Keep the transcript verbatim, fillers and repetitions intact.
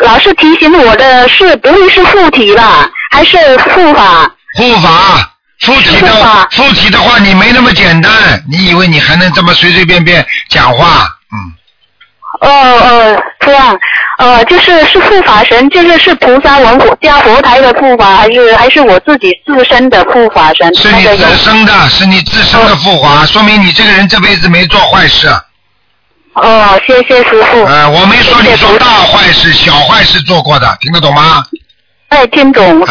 老是提醒我的是不会是附体吧，还是护法？ 护法，附体的附体的话，你没那么简单，你以为你还能这么随随便便讲话？嗯。 哦哦，这样，呃，就是是护法神，就是是菩萨文佛加佛台的护法，还是还是我自己自身的护法神？ 是你自身的，是你自身的护法，说明你这个人这辈子没做坏事。 哦，谢谢师父。 呃，我没说你做大坏事，小坏事做过的，听得懂吗？ 哎，听懂。